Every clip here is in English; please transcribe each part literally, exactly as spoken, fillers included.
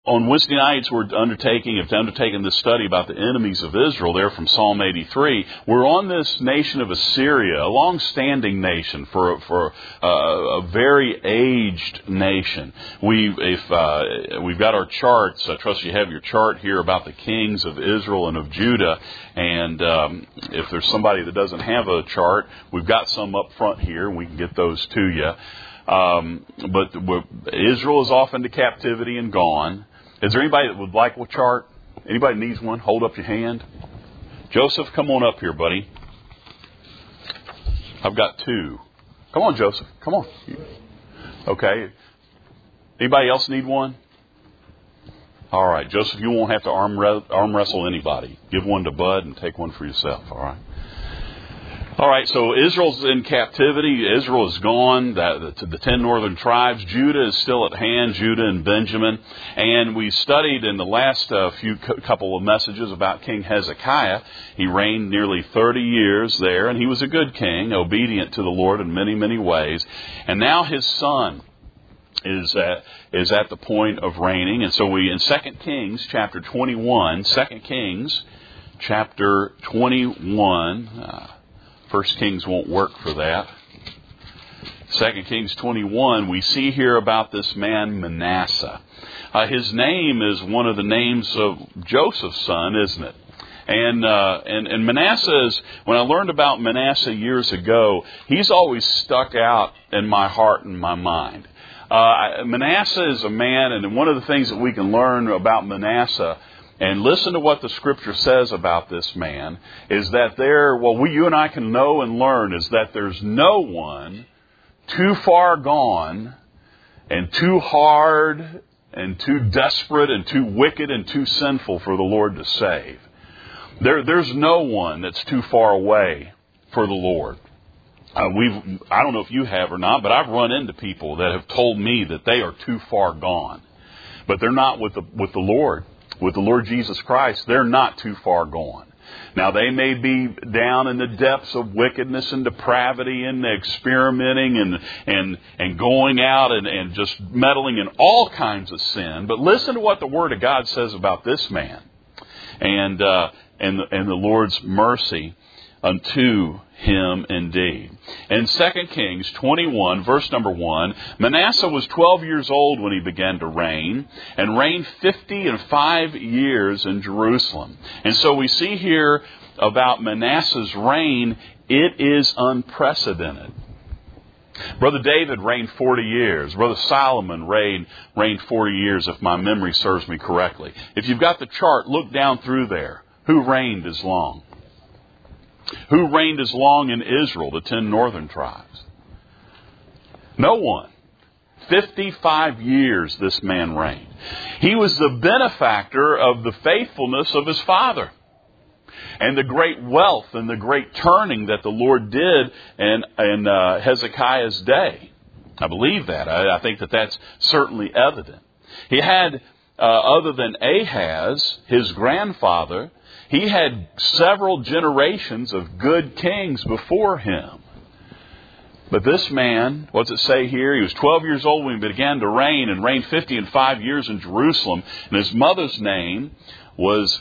on Wednesday nights, we're undertaking, have undertaken this study about the enemies of Israel there from Psalm eighty-three. We're on this nation of Assyria, a long-standing nation for for uh, a very aged nation. We, if uh, we've got our charts, I trust you have your chart here about the kings of Israel and of Judah. And um, if there's somebody that doesn't have a chart, we've got some up front here, and we can get those to you. Um, but Israel is off into captivity and gone. Is there anybody that would like a chart? Anybody needs one? Hold up your hand. Joseph, come on up here, buddy. I've got two. Come on, Joseph. Come on. Okay. Anybody else need one? All right. Joseph, you won't have to arm, arm wrestle anybody. Give one to Bud and take one for yourself. All right. All right, so Israel's in captivity. Israel is gone. The, the, the ten northern tribes. Judah is still at hand, Judah and Benjamin. And we studied in the last uh, few cu- couple of messages about King Hezekiah. He reigned nearly thirty years there, and he was a good king, obedient to the Lord in many, many ways. And now his son is at, is at the point of reigning. And so we, in Second Kings chapter twenty-one, Second Kings chapter twenty-one... Uh, First Kings won't work for that. Second Kings twenty-one, we see here about this man Manasseh. Uh, his name is one of the names of Joseph's son, isn't it? And, uh, and, and Manasseh is, when I learned about Manasseh years ago, he's always stuck out in my heart and my mind. Uh, Manasseh is a man, and one of the things that we can learn about Manasseh, and listen to what the Scripture says about this man, is that there, well, we, you and I can know and learn, is that there's no one too far gone and too hard and too desperate and too wicked and too sinful for the Lord to save. There, there's no one that's too far away for the Lord. Uh, we've, I don't know if you have or not, but I've run into people that have told me that they are too far gone. But they're not with the, with the Lord. With the Lord Jesus Christ, they're not too far gone. Now, they may be down in the depths of wickedness and depravity and experimenting and and, and going out and, and just meddling in all kinds of sin. But listen to what the Word of God says about this man and, uh, and, the, and the Lord's mercy unto him indeed. In Second Kings twenty-one, verse number one, Manasseh was twelve years old when he began to reign, and reigned fifty and five years in Jerusalem. And so we see here about Manasseh's reign, it is unprecedented. Brother David reigned forty years. Brother Solomon reigned, reigned forty years, if my memory serves me correctly. If you've got the chart, look down through there. Who reigned as long? Who reigned as long in Israel, the ten northern tribes? No one. fifty-five years this man reigned. He was the benefactor of the faithfulness of his father and the great wealth and the great turning that the Lord did in, in uh, Hezekiah's day. I believe that. I, I think that that's certainly evident. He had, uh, other than Ahaz, his grandfather, he had several generations of good kings before him. But this man, what's it say here? He was twelve years old when he began to reign, and reigned fifty and five years in Jerusalem. And his mother's name was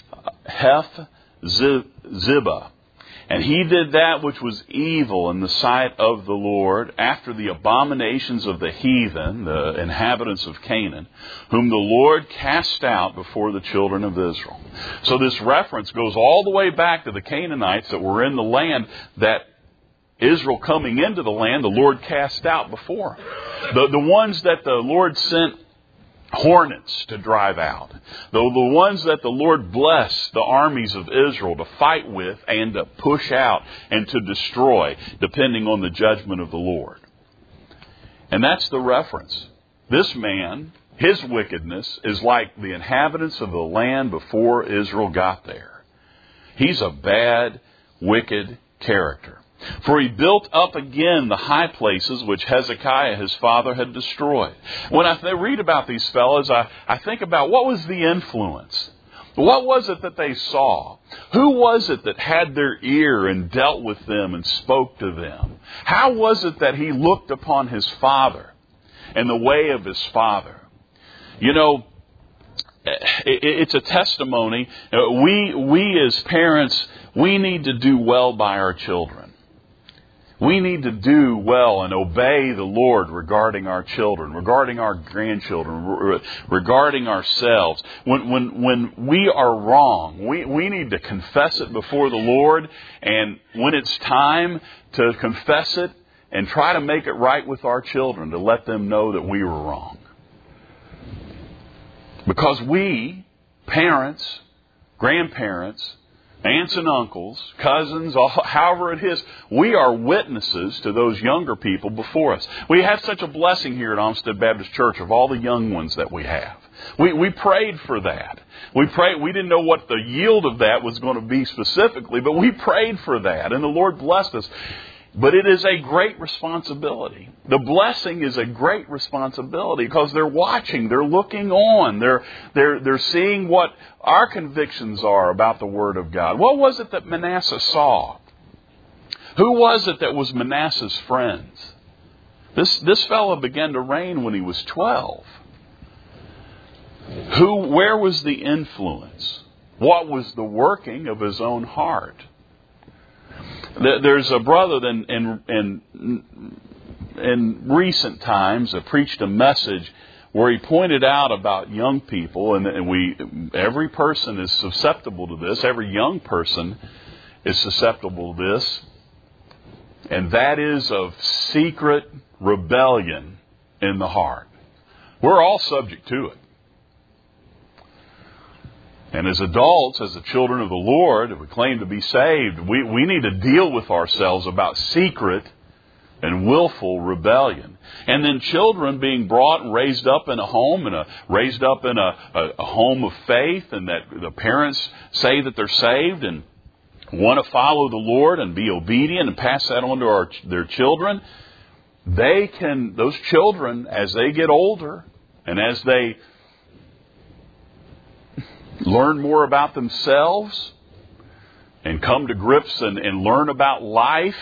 Hephzibah. And he did that which was evil in the sight of the Lord, after the abominations of the heathen, the inhabitants of Canaan, whom the Lord cast out before the children of Israel. So this reference goes all the way back to the Canaanites that were in the land that Israel, coming into the land, the Lord cast out before. The, the ones that the Lord sent hornets to drive out. The, the ones that the Lord blessed the armies of Israel to fight with and to push out and to destroy, depending on the judgment of the Lord. And that's the reference. This man, his wickedness is like the inhabitants of the land before Israel got there. He's a bad, wicked character. For he built up again the high places which Hezekiah his father had destroyed. When I th- read about these fellows, I, I think about what was the influence? What was it that they saw? Who was it that had their ear and dealt with them and spoke to them? How was it that he looked upon his father and the way of his father? You know, it's a testimony. We, we as parents, we need to do well by our children. We need to do well and obey the Lord regarding our children, regarding our grandchildren, regarding ourselves. When, when, when we are wrong, we, we need to confess it before the Lord. And when it's time to confess it and try to make it right with our children, to let them know that we were wrong. Because we, parents, grandparents, aunts and uncles, cousins, however it is, we are witnesses to those younger people before us. We have such a blessing here at Olmsted Baptist Church of all the young ones that we have. We, we prayed for that. We prayed. We didn't know what the yield of that was going to be specifically, but we prayed for that, and the Lord blessed us. But it is a great responsibility. The blessing is a great responsibility because they're watching, they're looking on, they're, they're, they're seeing what our convictions are about the Word of God. What was it that Manasseh saw? Who was it that was Manasseh's friends? This, this fellow began to reign when he was twelve. Who, where was the influence? What was the working of his own heart? There's a brother in, in, in, in recent times that preached a message where he pointed out about young people, and, and we every person is susceptible to this. Every young person is susceptible to this, and that is of secret rebellion in the heart. We're all subject to it. And as adults, as the children of the Lord, if we claim to be saved, we, we need to deal with ourselves about secret and willful rebellion. And then children being brought and raised up in a home, and a, raised up in a, a, a home of faith, and that the parents say that they're saved and want to follow the Lord and be obedient and pass that on to our, their children. They can, those children, as they get older and as they learn more about themselves and come to grips and, and learn about life,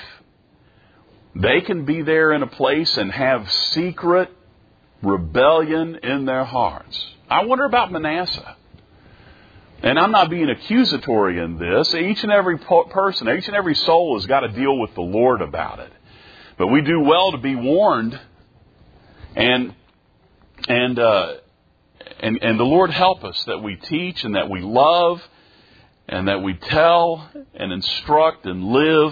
they can be there in a place and have secret rebellion in their hearts. I wonder about Manasseh. And I'm not being accusatory in this. Each and every person, each and every soul has got to deal with the Lord about it. But we do well to be warned, and and uh And, and the Lord help us that we teach and that we love and that we tell and instruct and live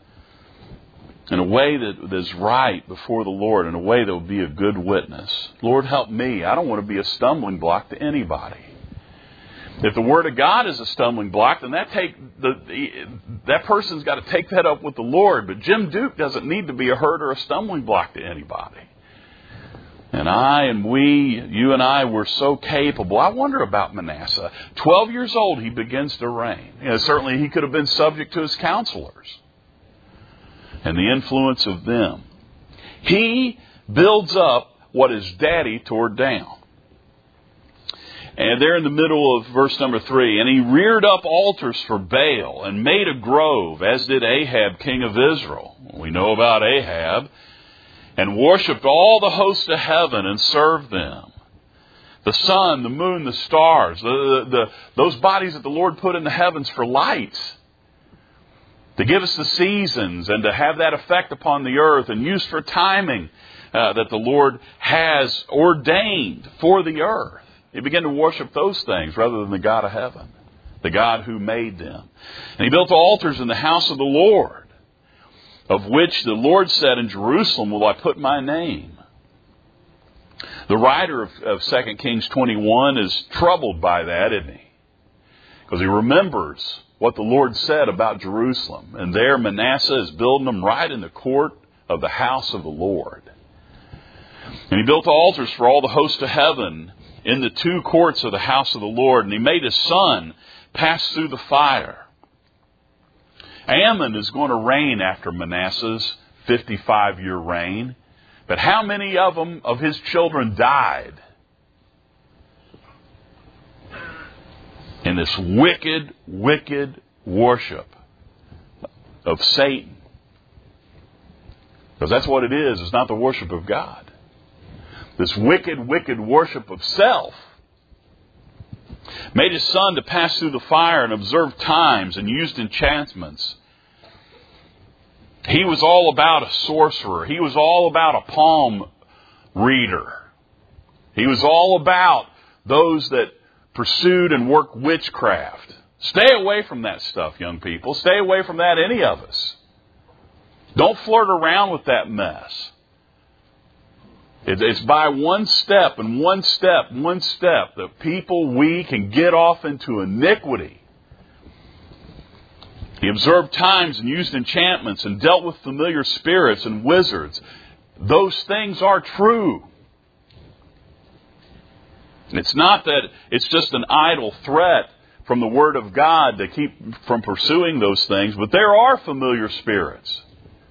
in a way that is right before the Lord, in a way that will be a good witness. Lord, help me. I don't want to be a stumbling block to anybody. If the Word of God is a stumbling block, then that take the, that person's got to take that up with the Lord. But Jim Duke doesn't need to be a hurt or a stumbling block to anybody. And I and we, you and I, were so capable. I wonder about Manasseh. Twelve years old, he begins to reign. You know, certainly he could have been subject to his counselors and the influence of them. He builds up what his daddy tore down. And there in the middle of verse number three, and he reared up altars for Baal and made a grove, as did Ahab, king of Israel. We know about Ahab. And worshipped all the hosts of heaven and served them. The sun, the moon, the stars, the, the, the, those bodies that the Lord put in the heavens for lights, to give us the seasons and to have that effect upon the earth, and used for timing uh, that the Lord has ordained for the earth. He began to worship those things rather than the God of heaven, the God who made them. And he built altars in the house of the Lord, of which the Lord said, in Jerusalem will I put my name. The writer of, of Second Kings twenty-one is troubled by that, isn't he? Because he remembers what the Lord said about Jerusalem. And there Manasseh is building them right in the court of the house of the Lord. And he built altars for all the hosts of heaven in the two courts of the house of the Lord. And he made his son pass through the fire. Ammon is going to reign after Manasseh's fifty-five-year reign. But how many of them, of his children, died in this wicked, wicked worship of Satan? Because that's what it is. It's not the worship of God. This wicked, wicked worship of self. Made his son to pass through the fire and observe times and used enchantments. He was all about a sorcerer. He was all about a palm reader. He was all about those that pursued and worked witchcraft. Stay away from that stuff, young people. Stay away from that, any of us. Don't flirt around with that mess. It's by one step and one step, one step that people, we can get off into iniquity. He observed times and used enchantments and dealt with familiar spirits and wizards. Those things are true. It's not that it's just an idle threat from the Word of God to keep from pursuing those things, but there are familiar spirits.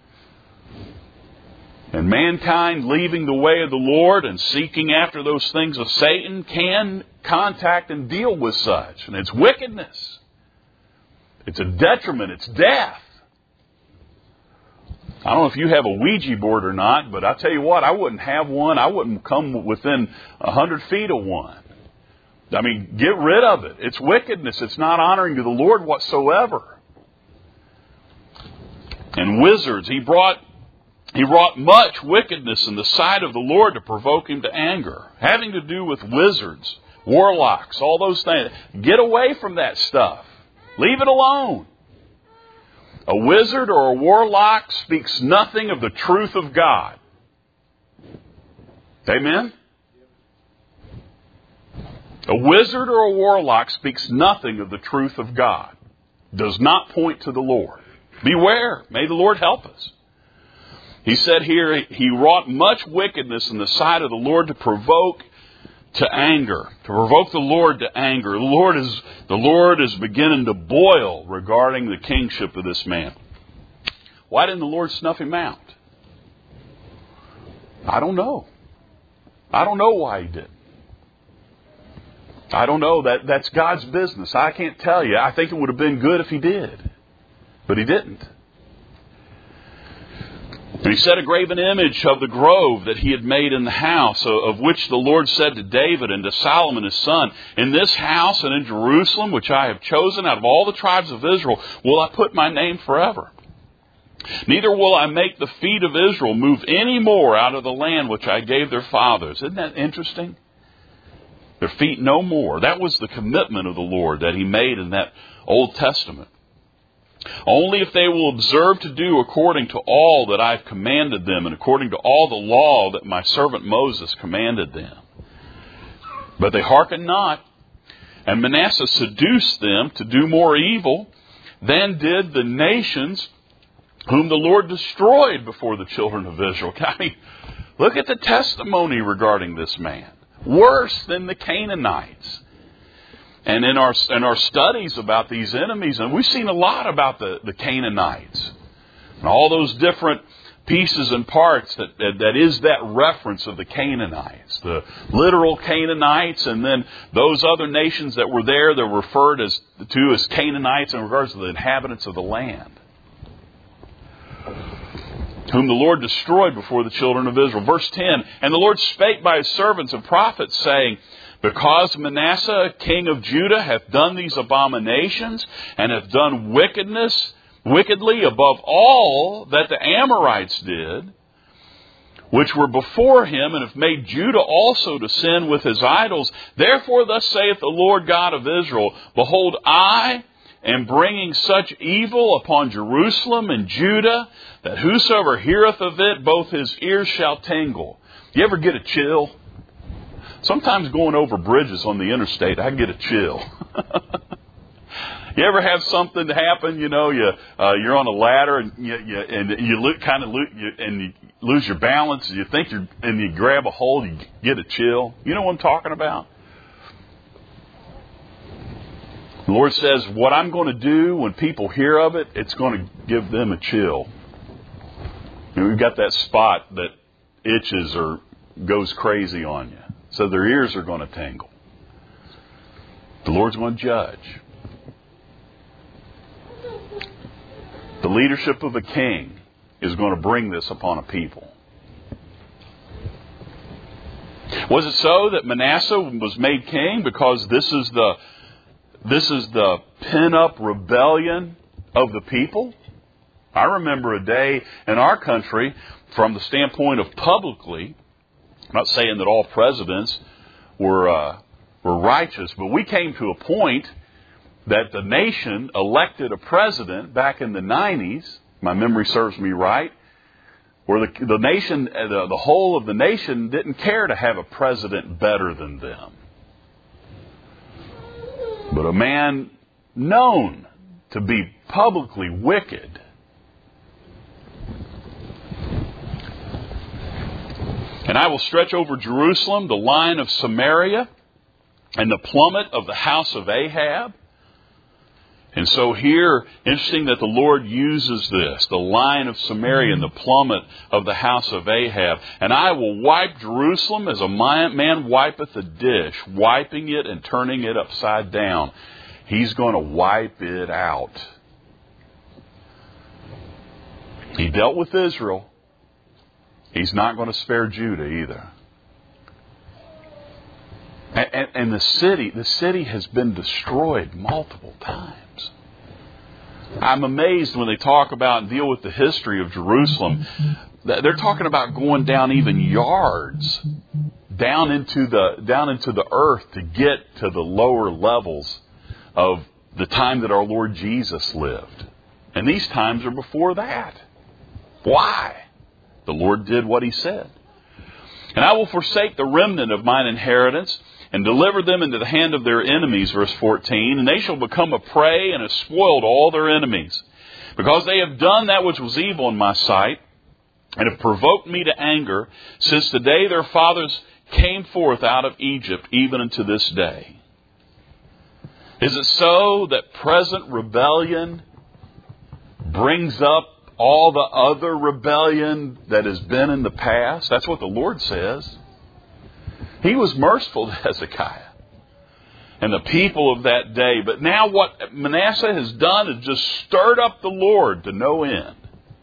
And mankind leaving the way of the Lord and seeking after those things of Satan can contact and deal with such. And it's wickedness. It's a detriment. It's death. I don't know if you have a Ouija board or not, but I tell you what, I wouldn't have one. I wouldn't come within a hundred feet of one. I mean, get rid of it. It's wickedness. It's not honoring to the Lord whatsoever. And wizards, he brought He wrought much wickedness in the sight of the Lord to provoke him to anger. Having to do with wizards, warlocks, all those things. Get away from that stuff. Leave it alone. A wizard or a warlock speaks nothing of the truth of God. Amen? A wizard or a warlock speaks nothing of the truth of God. Does not point to the Lord. Beware. May the Lord help us. He said here, he wrought much wickedness in the sight of the Lord to provoke to anger. To provoke the Lord to anger. The Lord is, the Lord is beginning to boil regarding the kingship of this man. Why didn't the Lord snuff him out? I don't know. I don't know why he didn't. I don't know. That, that's God's business. I can't tell you. I think it would have been good if he did. But he didn't. And he set a graven image of the grove that he had made in the house, of which the Lord said to David and to Solomon his son, in this house and in Jerusalem, which I have chosen out of all the tribes of Israel, will I put my name forever. Neither will I make the feet of Israel move any more out of the land which I gave their fathers. Isn't that interesting? Their feet no more. That was the commitment of the Lord that he made in that Old Testament. Only if they will observe to do according to all that I've commanded them and according to all the law that my servant Moses commanded them. But they hearkened not, and Manasseh seduced them to do more evil than did the nations whom the Lord destroyed before the children of Israel. I mean, look at the testimony regarding this man. Worse than the Canaanites. And in our in our studies about these enemies, and we've seen a lot about the, the Canaanites. And all those different pieces and parts that, that, that is that reference of the Canaanites. The literal Canaanites, and then those other nations that were there that were referred as, to as Canaanites in regards to the inhabitants of the land. Whom the Lord destroyed before the children of Israel. Verse ten, and the Lord spake by his servants and prophets, saying, because Manasseh, king of Judah, hath done these abominations, and hath done wickedness, wickedly above all that the Amorites did, which were before him, and have made Judah also to sin with his idols. Therefore thus saith the Lord God of Israel, behold, I am bringing such evil upon Jerusalem and Judah, that whosoever heareth of it, both his ears shall tingle. You ever get a chill? Sometimes going over bridges on the interstate, I get a chill. You ever have something happen? You know, you uh, you're on a ladder and you, you and you look kind of lo- you, and you lose your balance. And you think you're and you grab a hold, you get a chill. You know what I'm talking about? The Lord says, what I'm going to do when people hear of it, it's going to give them a chill. And we've got that spot that itches or goes crazy on you. So their ears are going to tingle. The Lord's going to judge. The leadership of a king is going to bring this upon a people. Was it so that Manasseh was made king because this is the this is the pin-up rebellion of the people. I remember a day in our country, from the standpoint of publicly, I'm not saying that all presidents were uh, were righteous, but we came to a point that the nation elected a president back in the nineties, my memory serves me right, where the, the nation, the, the whole of the nation didn't care to have a president better than them. But a man known to be publicly wicked and I will stretch over Jerusalem the line of Samaria and the plummet of the house of Ahab. And so here, interesting that the Lord uses this, the line of Samaria and the plummet of the house of Ahab. And I will wipe Jerusalem as a man wipeth a dish, wiping it and turning it upside down. He's going to wipe it out. He dealt with Israel. He's not going to spare Judah either. And, and, and the city, the city has been destroyed multiple times. I'm amazed when they talk about and deal with the history of Jerusalem. They're talking about going down even yards down into the down into the earth to get to the lower levels of the time that our Lord Jesus lived. And these times are before that. Why? The Lord did what He said. And I will forsake the remnant of mine inheritance and deliver them into the hand of their enemies, verse fourteen. And they shall become a prey and a spoil to all their enemies. Because they have done that which was evil in my sight, and have provoked me to anger, since the day their fathers came forth out of Egypt, even unto this day. Is it so that present rebellion brings up all the other rebellion that has been in the past? That's what the Lord says. He was merciful to Hezekiah and the people of that day. But now what Manasseh has done is just stirred up the Lord to no end.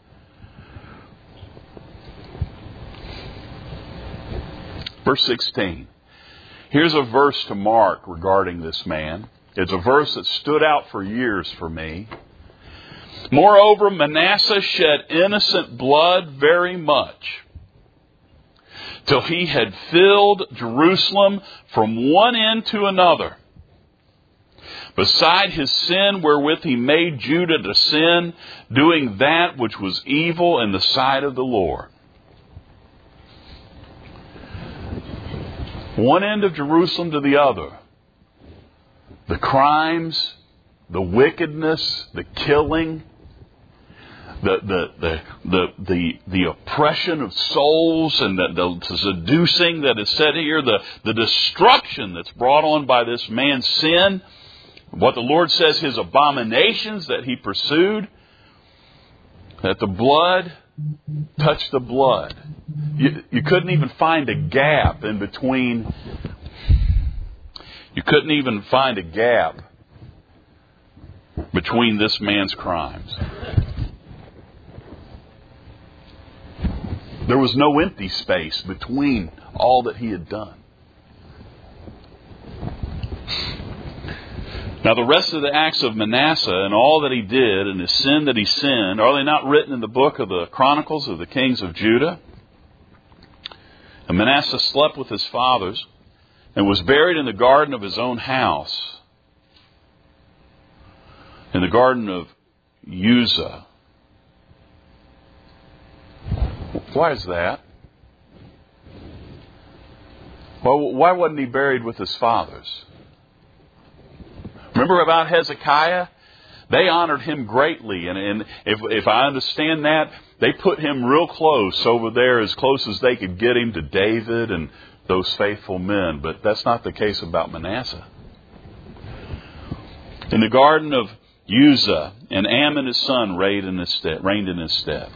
Verse sixteen. Here's a verse to mark regarding this man. It's a verse that stood out for years for me. Moreover, Manasseh shed innocent blood very much, till he had filled Jerusalem from one end to another. Beside his sin wherewith he made Judah to sin, doing that which was evil in the sight of the Lord. One end of Jerusalem to the other. The crimes, the wickedness, the killing, the the the the the, the oppression of souls, and the, the seducing that is said here, the, the destruction that's brought on by this man's sin, what the Lord says, his abominations that he pursued, that the blood touched the blood. You, you couldn't even find a gap in between. You couldn't even find a gap between this man's crimes. There was no empty space between all that he had done. Now the rest of the acts of Manasseh and all that he did and his sin that he sinned, are they not written in the book of the Chronicles of the Kings of Judah? And Manasseh slept with his fathers and was buried in the garden of his own house, in the garden of Uzzah. Why is that? Well, why wasn't he buried with his fathers? Remember about Hezekiah? They honored him greatly. And, and if, if I understand that, they put him real close over there, as close as they could get him to David and those faithful men. But that's not the case about Manasseh. In the garden of Uzzah, and Ammon his son reigned in his stead. Reigned in his stead.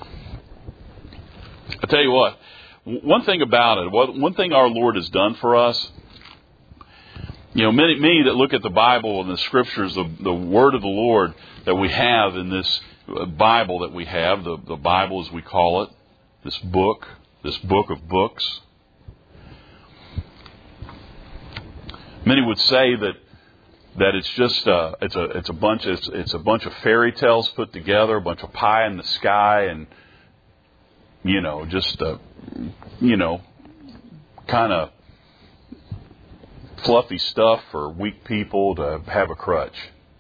I tell you what, one thing about it, one thing our Lord has done for us, you know, many, many that look at the Bible and the Scriptures, the, the Word of the Lord that we have in this Bible that we have, the, the Bible as we call it, this book, this book of books. Many would say that that it's just uh, it's a it's a bunch of, it's, it's a bunch of fairy tales put together, a bunch of pie in the sky, and you know, just uh, you know, kind of fluffy stuff for weak people to have a crutch.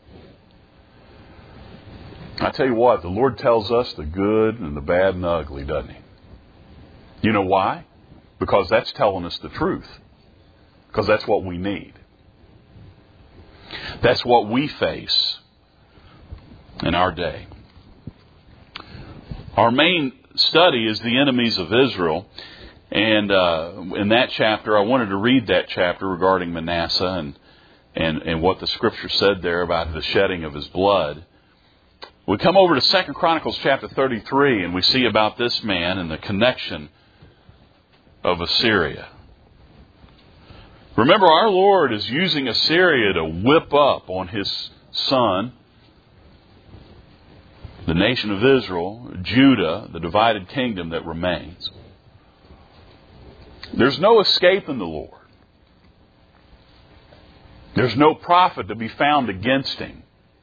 I tell you what, the Lord tells us the good and the bad and the ugly, doesn't He? You know why? Because that's telling us the truth. Because that's what we need. That's what we face in our day. Our main study is the enemies of Israel. And uh, in that chapter, I wanted to read that chapter regarding Manasseh and, and, and what the Scripture said there about the shedding of his blood. We come over to Second Chronicles chapter thirty-three, and we see about this man and the connection of Assyria. Remember, our Lord is using Assyria to whip up on His son, the nation of Israel, Judah, the divided kingdom that remains. There's no escape in the Lord. There's no prophet to be found against Him.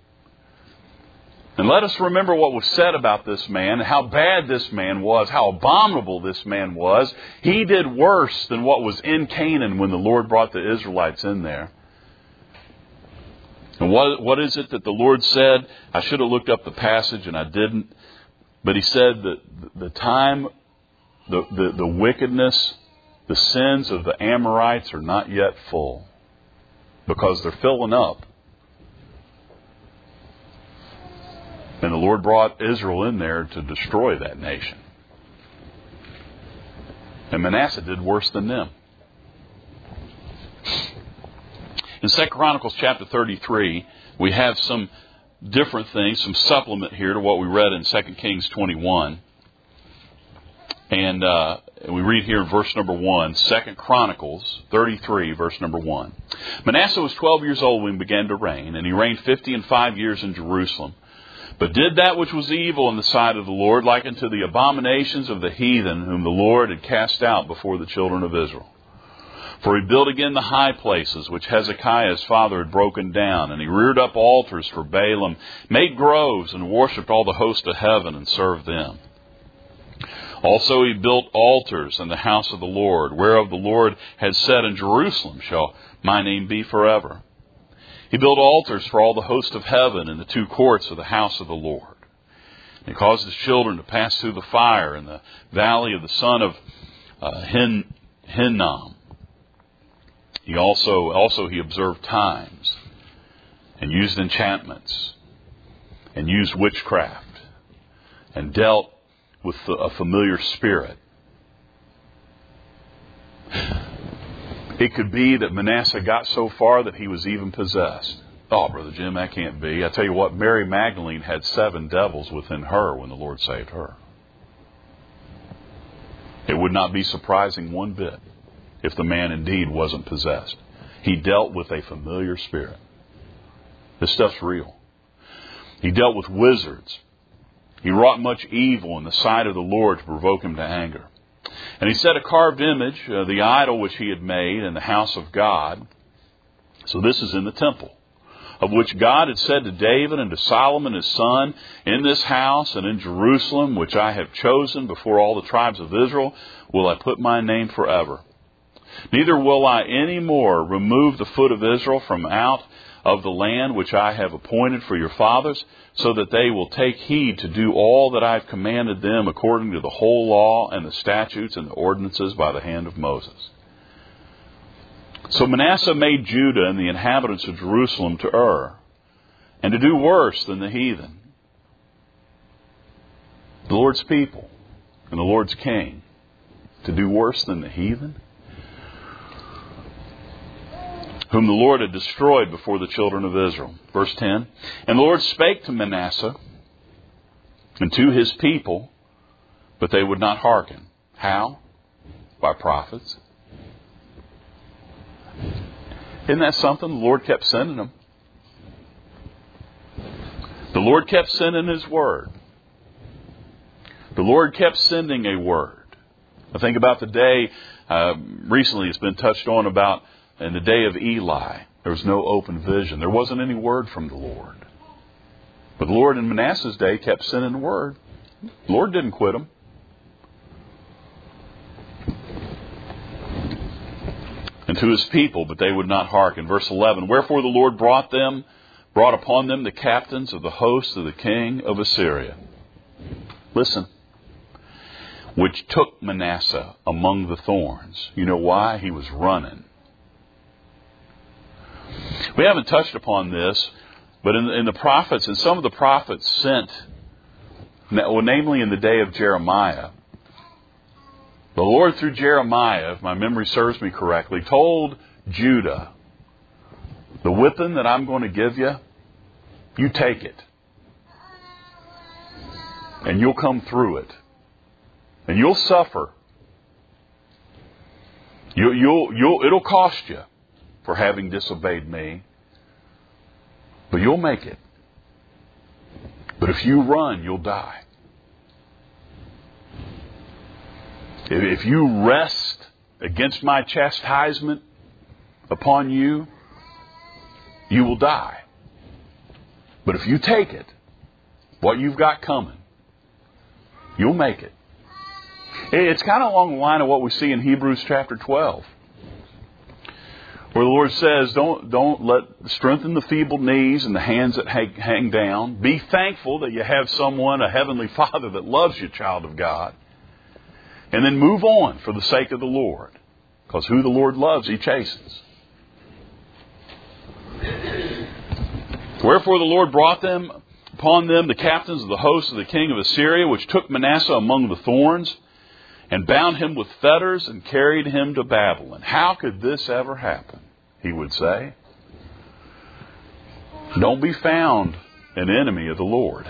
And let us remember what was said about this man, how bad this man was, how abominable this man was. He did worse than what was in Canaan when the Lord brought the Israelites in there. And what, what is it that the Lord said? I should have looked up the passage and I didn't. But He said that the time, the, the, the wickedness, the sins of the Amorites are not yet full. Because they're filling up. And the Lord brought Israel in there to destroy that nation. And Manasseh did worse than them. In Second Chronicles chapter thirty-three, we have some different things, some supplement here to what we read in Second Kings twenty-one. And uh, we read here in verse number one, Second Chronicles thirty-three, verse number one. Manasseh was twelve years old when he began to reign, and he reigned fifty and five years in Jerusalem. But did that which was evil in the sight of the Lord, like unto the abominations of the heathen, whom the Lord had cast out before the children of Israel. For he built again the high places, which Hezekiah his father had broken down, and he reared up altars for Baalim, made groves, and worshipped all the host of heaven, and served them. Also he built altars in the house of the Lord, whereof the Lord had said, In Jerusalem shall my name be forever. He built altars for all the host of heaven in the two courts of the house of the Lord. He caused his children to pass through the fire in the valley of the son of uh, Hin, Hinnom. He also, also he observed times and used enchantments and used witchcraft and dealt with a familiar spirit. It could be that Manasseh got so far that he was even possessed. Oh, Brother Jim, that can't be. I tell you what, Mary Magdalene had seven devils within her when the Lord saved her. It would not be surprising one bit if the man indeed wasn't possessed. He dealt with a familiar spirit. This stuff's real. He dealt with wizards. He wrought much evil in the sight of the Lord to provoke Him to anger. And he set a carved image, uh, the idol which he had made in the house of God. So this is in the temple, of which God had said to David and to Solomon his son, In this house and in Jerusalem, which I have chosen before all the tribes of Israel, will I put my name forever. Neither will I any more remove the foot of Israel from out of the land which I have appointed for your fathers, so that they will take heed to do all that I have commanded them according to the whole law and the statutes and the ordinances by the hand of Moses. So Manasseh made Judah and the inhabitants of Jerusalem to err, and to do worse than the heathen. The Lord's people and the Lord's king, to do worse than the heathen, whom the Lord had destroyed before the children of Israel. Verse ten, And the Lord spake to Manasseh and to his people, but they would not hearken. How? By prophets. Isn't that something? The Lord kept sending them. The Lord kept sending His word. The Lord kept sending a word. I think about the day, uh, recently it's been touched on about in the day of Eli, There was no open vision. There wasn't any word from the Lord. But the Lord in Manasseh's day kept sending the word. The Lord didn't quit him. And to his people, but they would not hearken. Verse eleven, wherefore the Lord brought them, brought upon them the captains of the host of the king of Assyria. Listen. Which took Manasseh among the thorns. You know why? He was running. We haven't touched upon this, but in, in the prophets, and some of the prophets sent, well, namely in the day of Jeremiah, the Lord through Jeremiah, if my memory serves me correctly, told Judah, the whipping that I'm going to give you, you take it. And you'll come through it. And you'll suffer. You, you'll, you'll, it'll cost you for having disobeyed me. But you'll make it. But if you run, you'll die. If you rest against my chastisement upon you, you will die. But if you take it, what you've got coming, you'll make it. It's kind of along the line of what we see in Hebrews chapter twelve, where the Lord says, don't, don't let strengthen the feeble knees and the hands that hang, hang down. Be thankful that you have someone, a heavenly Father, that loves you, child of God. And then move on for the sake of the Lord. Because who the Lord loves, He chastens. Wherefore the Lord brought them upon them the captains of the host of the king of Assyria, which took Manasseh among the thorns, and bound him with fetters, and carried him to Babylon. How could this ever happen? He would say. Don't be found an enemy of the Lord.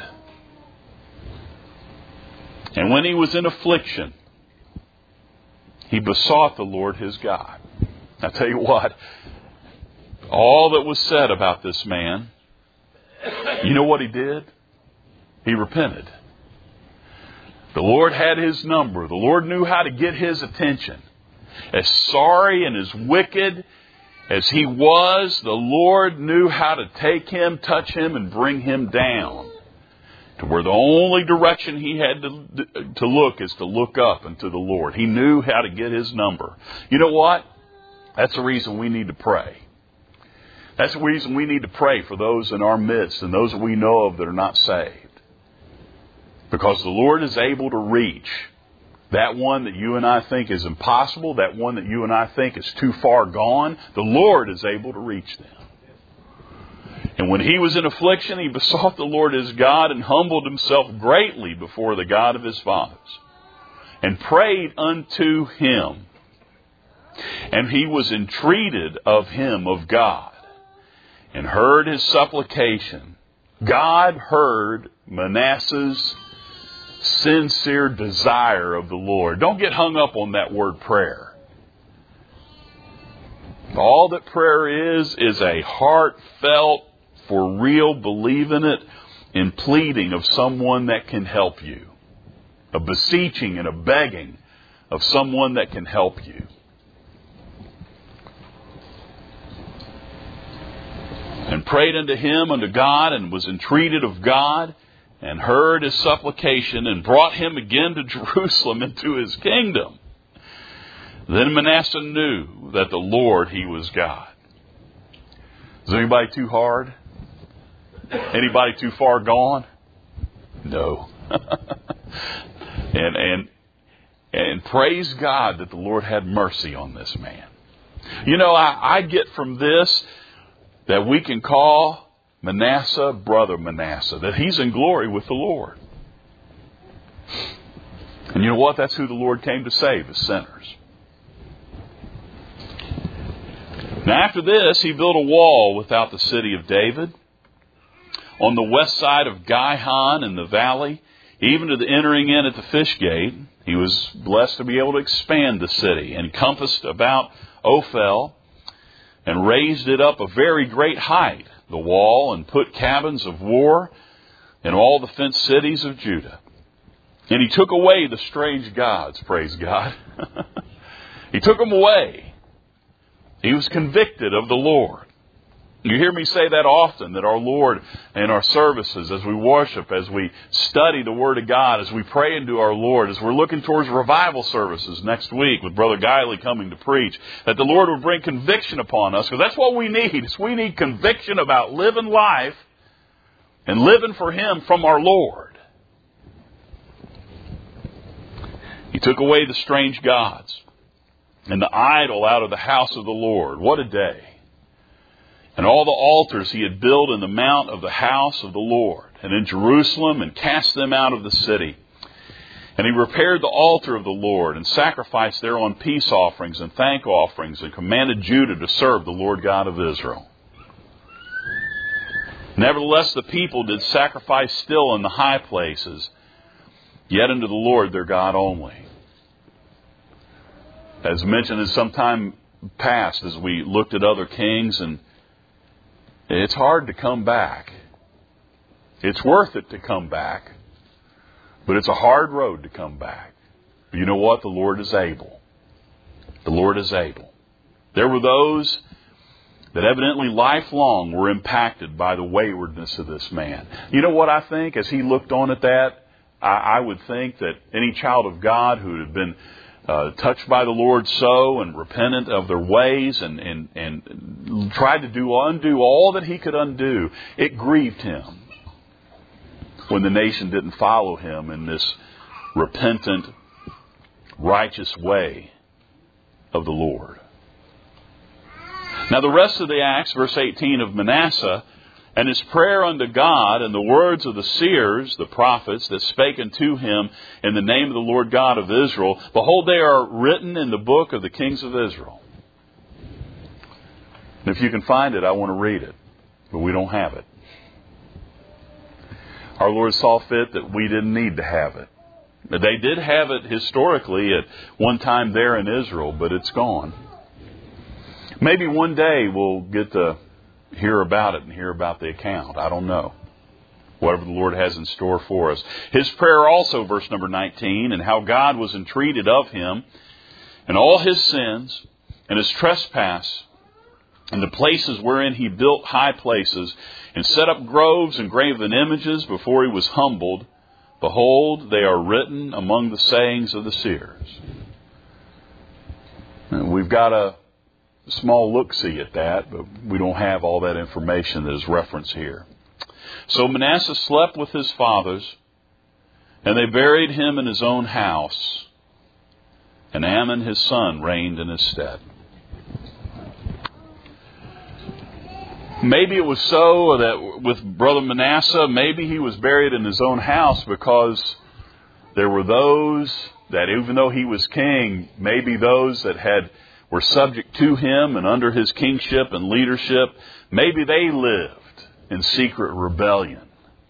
And when he was in affliction, he besought the Lord his God. I tell you what, all that was said about this man, you know what he did? He repented. The Lord had his number. The Lord knew how to get his attention. As sorry and as wicked as he was, the Lord knew how to take him, touch him, and bring him down to where the only direction he had to, to look is to look up unto the Lord. He knew how to get his number. You know what? That's the reason we need to pray. That's the reason we need to pray for those in our midst and those that we know of that are not saved. Because the Lord is able to reach that one that you and I think is impossible, that one that you and I think is too far gone. The Lord is able to reach them. And when he was in affliction, he besought the Lord his God and humbled himself greatly before the God of his fathers and prayed unto him. And he was entreated of him, of God, and heard his supplication. God heard Manasseh's sincere desire of the Lord. Don't get hung up on that word prayer. All that prayer is, is a heartfelt, for real, believe in it, in pleading of someone that can help you. A beseeching and a begging of someone that can help you. And prayed unto him, unto God, and was entreated of God, and heard his supplication, and brought him again to Jerusalem into his kingdom. Then Manasseh knew that the Lord, he was God. Is anybody too hard? Anybody too far gone? No. and and and praise God that the Lord had mercy on this man. You know, I, I get from this that we can call Manasseh brother Manasseh, that he's in glory with the Lord. And you know what? That's who the Lord came to save, is sinners. Now after this, he built a wall without the city of David, on the west side of Gihon in the valley, even to the entering in at the fish gate. He was blessed to be able to expand the city, encompassed about Ophel, and raised it up a very great height, the wall, and put cabins of war in all the fenced cities of Judah. And he took away the strange gods, praise God. He took them away. He was convicted of the Lord. You hear me say that often, that our Lord in our services, as we worship, as we study the Word of God, as we pray into our Lord, as we're looking towards revival services next week with Brother Guiley coming to preach, that the Lord would bring conviction upon us, because that's what we need. Is we need conviction about living life and living for Him from our Lord. He took away the strange gods and the idol out of the house of the Lord. What a day. And all the altars he had built in the mount of the house of the Lord and in Jerusalem, and cast them out of the city. And he repaired the altar of the Lord and sacrificed thereon peace offerings and thank offerings, and commanded Judah to serve the Lord God of Israel. Nevertheless, the people did sacrifice still in the high places, yet unto the Lord their God only. As mentioned in some time past, as we looked at other kings, and it's hard to come back. It's worth it to come back. But it's a hard road to come back. But you know what? The Lord is able. The Lord is able. There were those that evidently lifelong were impacted by the waywardness of this man. You know what I think? As he looked on at that, I, I would think that any child of God who had been Uh, touched by the Lord so, and repentant of their ways, and, and, and tried to do undo all that he could undo, it grieved him when the nation didn't follow him in this repentant, righteous way of the Lord. Now the rest of the Acts, verse eighteen, of Manasseh, and his prayer unto God, and the words of the seers, the prophets, that spake unto him in the name of the Lord God of Israel, behold, they are written in the book of the kings of Israel. And if you can find it, I want to read it. But we don't have it. Our Lord saw fit that we didn't need to have it. They did have it historically at one time there in Israel, but it's gone. Maybe one day we'll get to hear about it and hear about the account. I don't know. Whatever the Lord has in store for us. His prayer also, verse number nineteen, and how God was entreated of him, and all his sins, and his trespass, and the places wherein he built high places, and set up groves and graven images before he was humbled. Behold, they are written among the sayings of the seers. And we've got a small look-see at that, but we don't have all that information that is referenced here. So Manasseh slept with his fathers, and they buried him in his own house, and Amon his son reigned in his stead. Maybe it was so that with Brother Manasseh, maybe he was buried in his own house because there were those that, even though he was king, maybe those that had were subject to him and under his kingship and leadership, maybe they lived in secret rebellion.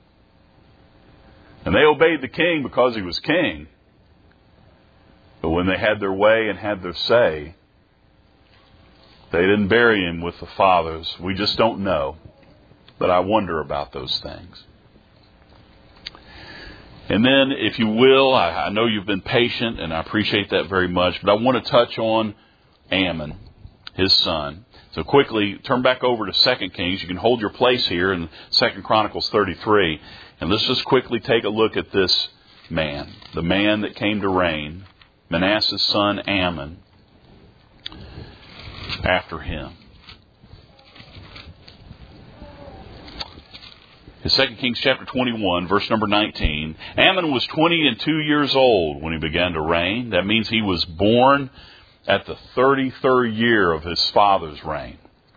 And they obeyed the king because he was king. But when they had their way and had their say, they didn't bury him with the fathers. We just don't know. But I wonder about those things. And then, if you will, I, I know you've been patient, and I appreciate that very much, but I want to touch on Amon, his son. So quickly, turn back over to Second Kings. You can hold your place here in Second Chronicles thirty-three. And let's just quickly take a look at this man. The man that came to reign. Manasseh's son Amon. After him. In Second Kings chapter twenty-one, verse number nineteen. Amon was twenty and two years old when he began to reign. That means he was born at the thirty-third year of his father's reign.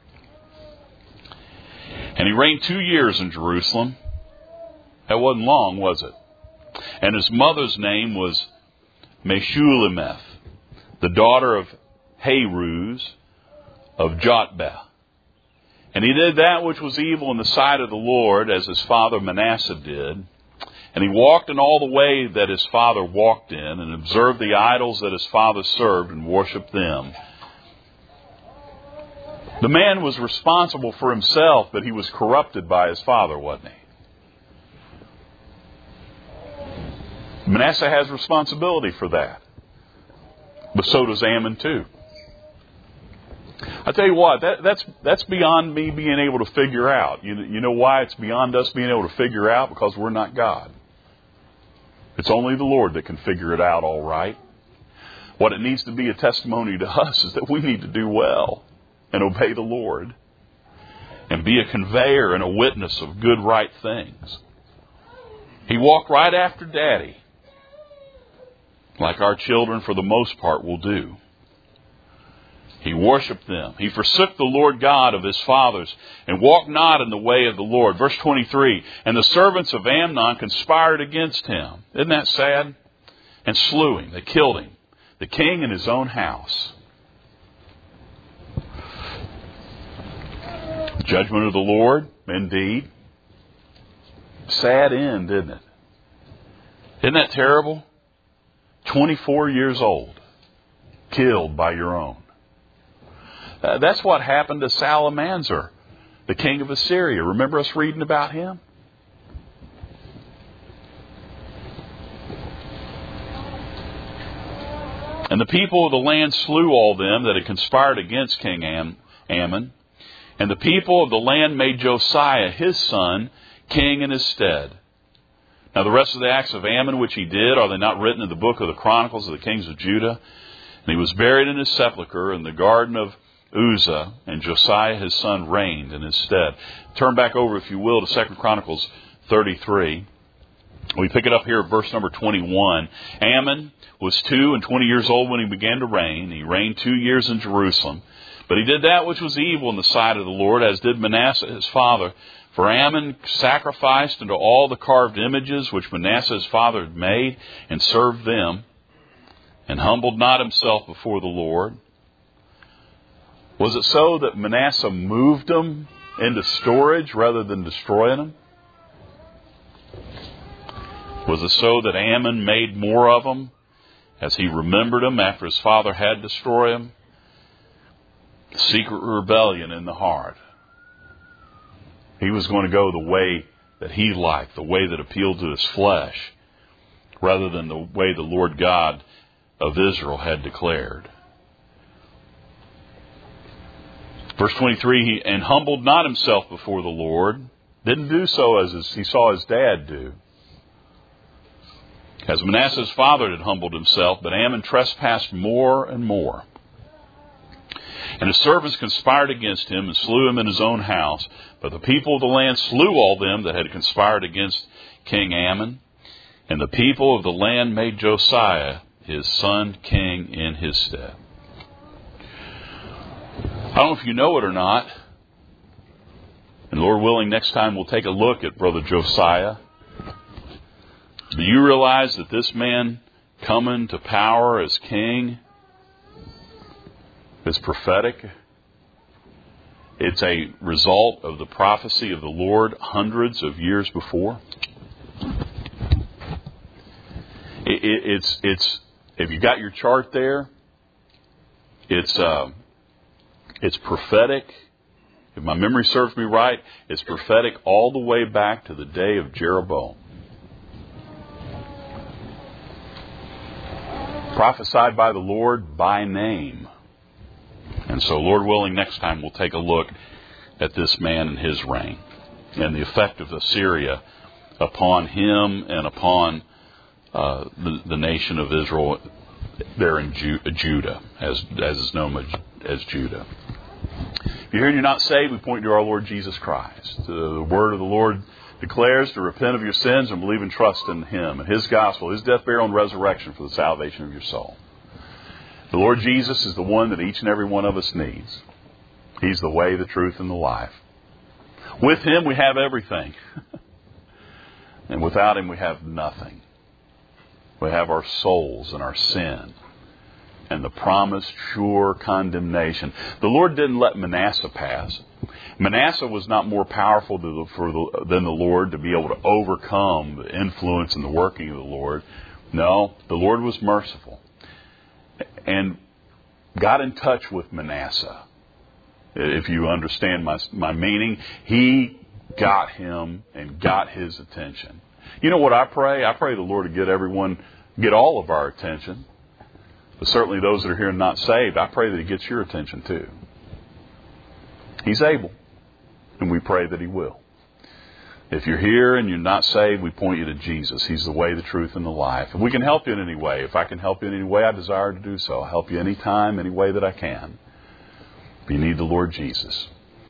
And he reigned two years in Jerusalem. That wasn't long, was it? And his mother's name was Meshulemeth, the daughter of Haruz of Jotbah. And he did that which was evil in the sight of the Lord, as his father Manasseh did. And he walked in all the way that his father walked in, and observed the idols that his father served, and worshipped them. The man was responsible for himself, but he was corrupted by his father, wasn't he? Manasseh has responsibility for that. But so does Amon too. I tell you what, that, that's that's beyond me being able to figure out. You, you know why it's beyond us being able to figure out? Because we're not God. It's only the Lord that can figure it out all right. What it needs to be a testimony to us is that we need to do well and obey the Lord and be a conveyor and a witness of good, right things. He walked right after Daddy, like our children for the most part will do. He worshipped them. He forsook the Lord God of his fathers and walked not in the way of the Lord. Verse twenty-three, and the servants of Amnon conspired against him. Isn't that sad? And slew him. They killed him. The king in his own house. Judgment of the Lord, indeed. Sad end, isn't it? Isn't that terrible? twenty-four years old. Killed by your own. Uh, that's what happened to Salmanasar, the king of Assyria. Remember us reading about him? And the people of the land slew all them that had conspired against King Am- Ammon. And the people of the land made Josiah, his son, king in his stead. Now the rest of the acts of Ammon which he did, are they not written in the book of the Chronicles of the kings of Judah? And he was buried in his sepulchre in the garden of Uzzah, and Josiah his son reigned in his stead. Turn back over, if you will, to Second Chronicles thirty-three. We pick it up here at verse number twenty-one. Ammon was two and twenty years old when he began to reign. He reigned two years in Jerusalem. But he did that which was evil in the sight of the Lord, as did Manasseh his father. For Ammon sacrificed unto all the carved images which Manasseh his father had made, and served them, and humbled not himself before the Lord. Was it so that Manasseh moved them into storage rather than destroying them? Was it so that Ammon made more of them as he remembered them after his father had destroyed them? Secret rebellion in the heart. He was going to go the way that he liked, the way that appealed to his flesh, rather than the way the Lord God of Israel had declared. Verse twenty-three, he, and humbled not himself before the Lord. Didn't do so as his, he saw his dad do. As Manasseh's father had humbled himself, but Ammon trespassed more and more. And his servants conspired against him and slew him in his own house. But the people of the land slew all them that had conspired against King Ammon. And the people of the land made Josiah his son king in his stead. I don't know if you know it or not. And Lord willing, next time we'll take a look at Brother Josiah. Do you realize that this man coming to power as king is prophetic? It's a result of the prophecy of the Lord hundreds of years before. It, it, it's it's if you got your chart there, it's uh, it's prophetic. If my memory serves me right, it's prophetic all the way back to the day of Jeroboam. Prophesied by the Lord by name. And so, Lord willing, next time we'll take a look at this man and his reign and the effect of Assyria upon him and upon uh, the, the nation of Israel there in Ju- Judah, as, as is known as, as Judah. If you're here and you're not saved, we point you to our Lord Jesus Christ. The, the word of the Lord declares to repent of your sins and believe and trust in Him and His gospel, His death, burial, and resurrection for the salvation of your soul. The Lord Jesus is the one that each and every one of us needs. He's the way, the truth, and the life. With Him we have everything. And without Him we have nothing. We have our souls and our sin and the promised sure condemnation. The Lord didn't let Manasseh pass. Manasseh was not more powerful to the, for the, than the Lord to be able to overcome the influence and the working of the Lord. No, the Lord was merciful and got in touch with Manasseh. If you understand my, my meaning, He got him and got his attention. You know what I pray? I pray the Lord to get everyone, get all of our attention. But certainly those that are here and not saved, I pray that He gets your attention too. He's able, and we pray that He will. If you're here and you're not saved, we point you to Jesus. He's the way, the truth, and the life. And we can help you in any way. If I can help you in any way, I desire to do so. I'll help you anytime, any way that I can. But you need the Lord Jesus.